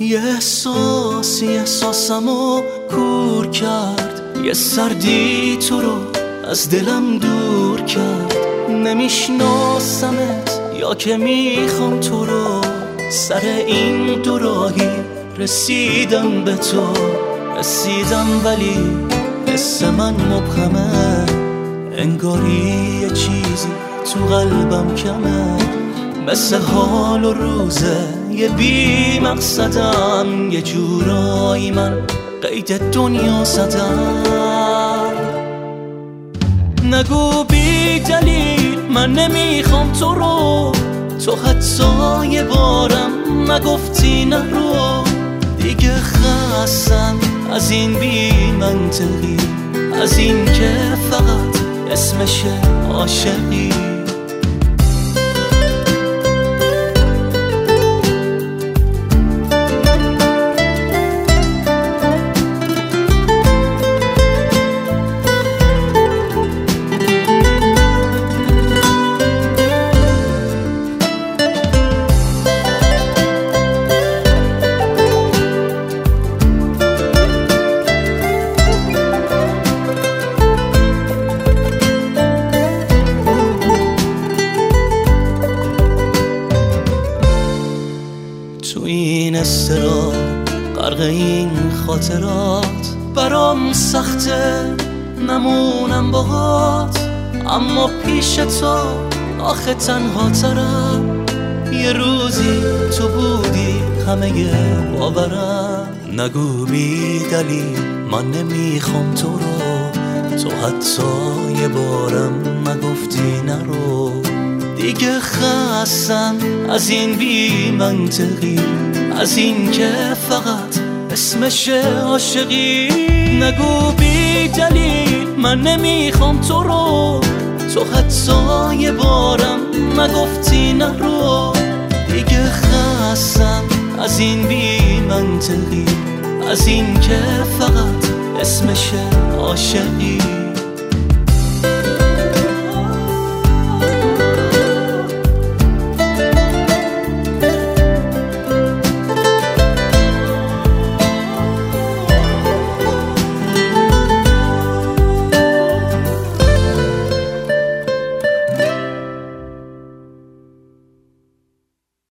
یه احساسمو کور کرد، یه سردی تو رو از دلم دور کرد. نمیشناسمت یا که میخوام تو رو، سر این دو راهی رسیدم به تو. رسیدم ولی حس من مبهمه، انگاری یه چیزی تو قلبم کمه. مثل حال و روزه یه بی مقصدم، یه جورایی من قید دنیا زدم. نگو بی دلیل من نمیخوام تو رو، تو حتی یه بارم نگفتی نرو. دیگه خستم از این بی منطقی، از این که فقط اسمشه عاشقی. تو این استرا غرق این خاطرات، برام سخته نمونم باهات. اما پیش تو آخه تنها ترم، یه روزی تو بودی همه باورم. نگو بی دلیل من نمیخوام تو رو، تو حتی یه بارم نگفتی نرو. دیگه خستم از این بی منطقی، از این که فقط اسمش عاشقی. نگو بی دلیل من نمیخوام تو رو، تو حتی یه بارم نگفتی نرو. دیگه خستم از این بی منطقی، از این که فقط اسمش عاشقی.